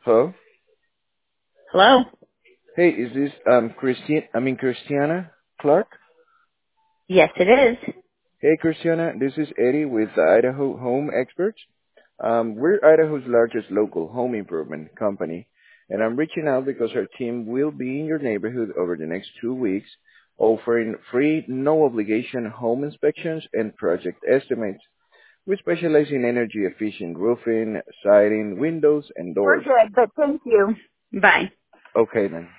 Hello? Hello? Hey, is this Christiana Clark? Yes, it is. Hey, Christiana, this is Eddie with Idaho Home Experts. We're Idaho's largest local home improvement company, and I'm reaching out because our team will be in your neighborhood over the next 2 weeks, offering free, no obligation home inspections and project estimates. We specialize in energy efficient roofing, siding, windows, and We're doors. good, but thank you. Bye. Okay then.